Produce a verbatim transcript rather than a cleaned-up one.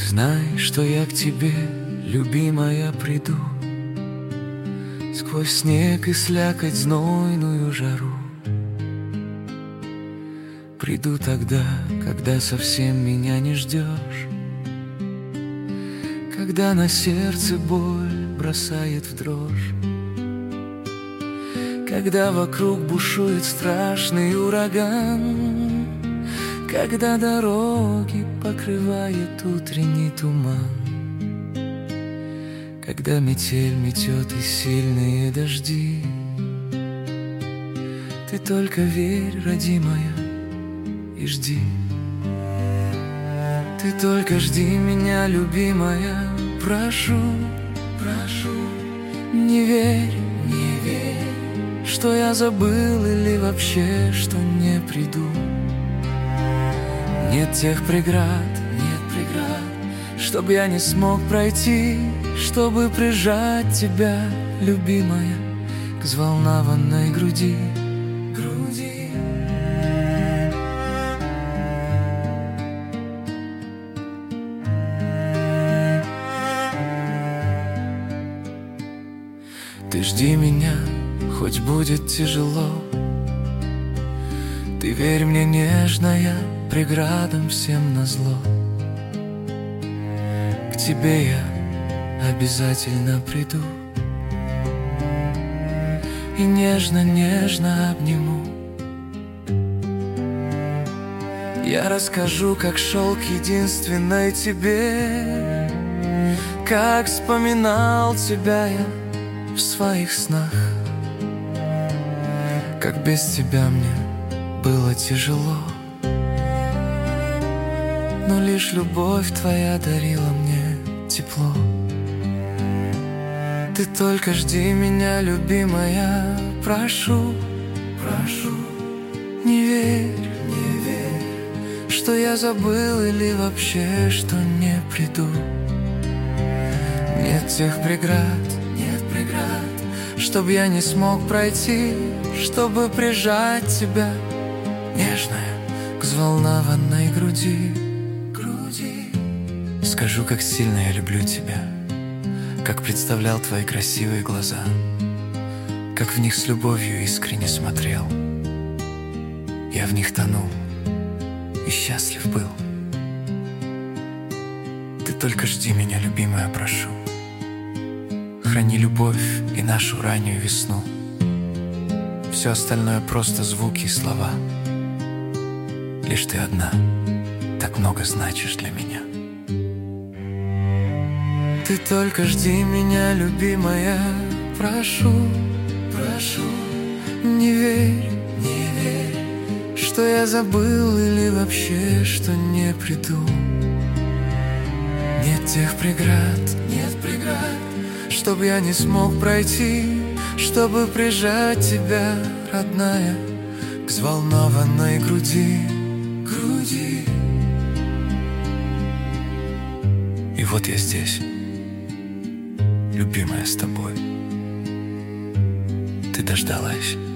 Знай, что я к тебе, любимая, приду сквозь снег и слякоть, знойную жару. Приду тогда, когда совсем меня не ждешь, когда на сердце боль бросает в дрожь, когда вокруг бушует страшный ураган, когда дороги покрывает утренний туман, когда метель метет и сильные дожди. Ты только верь, родимая, и жди. Ты только жди меня, любимая, прошу, прошу. Не верь, не верь, что я забыл или вообще, что не приду. Нет тех преград, нет преград, чтоб я не смог пройти, чтобы прижать тебя, любимая, к взволнованной груди, груди. Ты жди меня, хоть будет тяжело. Ты верь мне, нежная, преградам всем назло. К тебе я обязательно приду и нежно-нежно обниму. Я расскажу, как шел к единственной тебе, как вспоминал тебя я в своих снах, как без тебя мне было тяжело, но лишь любовь твоя дарила мне тепло. Ты только жди меня, любимая, прошу, прошу. Не верь, не верь, что я забыл или вообще, что не приду. Нет тех преград, нет преград, чтоб я не смог пройти, чтобы прижать тебя, нежная, к взволнованной груди, груди. Скажу, как сильно я люблю тебя, как представлял твои красивые глаза, как в них с любовью искренне смотрел. Я в них тонул и счастлив был. Ты только жди меня, любимая, прошу. Храни любовь и нашу раннюю весну. Все остальное просто звуки и слова. Лишь ты одна так много значишь для меня. Ты только жди меня, любимая, прошу, прошу. Не верь, не верь, что я забыл или вообще, что не приду. Нет тех преград, нет преград, чтоб я не смог пройти, чтобы прижать тебя, родная, к взволнованной груди, груди. И вот я здесь, любимая, с тобой. Ты дождалась.